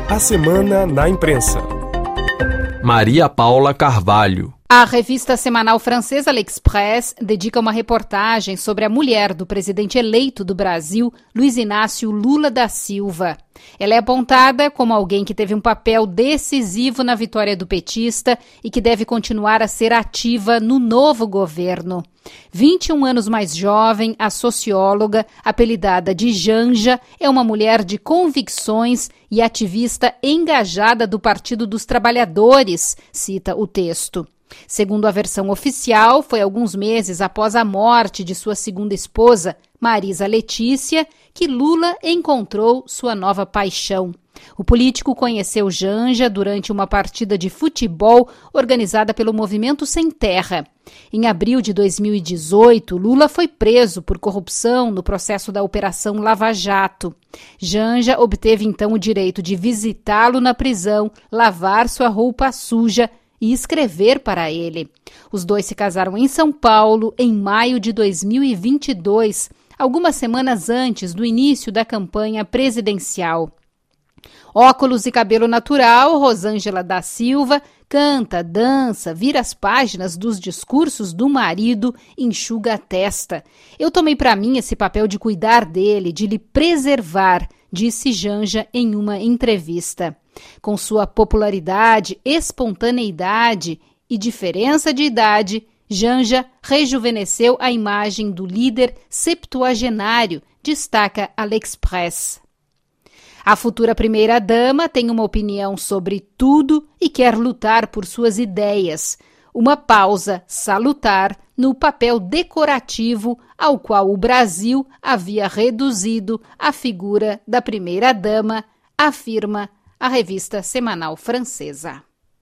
A semana na imprensa. Maria Paula Carvalho. A revista semanal francesa L'Express dedica uma reportagem sobre a mulher do presidente eleito do Brasil, Luiz Inácio Lula da Silva. Ela é apontada como alguém que teve um papel decisivo na vitória do petista e que deve continuar a ser ativa no novo governo. 21 anos mais jovem, a socióloga, apelidada de Janja, é uma mulher de convicções e ativista engajada do Partido dos Trabalhadores, cita o texto. Segundo a versão oficial, foi alguns meses após a morte de sua segunda esposa, Marisa Letícia, que Lula encontrou sua nova paixão. O político conheceu Janja durante uma partida de futebol organizada pelo Movimento Sem Terra. Em abril de 2018, Lula foi preso por corrupção no processo da Operação Lava Jato. Janja obteve então o direito de visitá-lo na prisão, lavar sua roupa suja e escrever para ele. Os dois se casaram em São Paulo em maio de 2022, algumas semanas antes do início da campanha presidencial. Óculos e cabelo natural, Rosângela da Silva canta, dança, vira as páginas dos discursos do marido, enxuga a testa. Eu tomei para mim esse papel de cuidar dele, de lhe preservar, disse Janja em uma entrevista. Com sua popularidade, espontaneidade e diferença de idade, Janja rejuvenesceu a imagem do líder septuagenário, destaca a L'Express. A futura primeira-dama tem uma opinião sobre tudo e quer lutar por suas ideias. Uma pausa salutar no papel decorativo ao qual o Brasil havia reduzido a figura da primeira-dama, afirma a revista semanal francesa.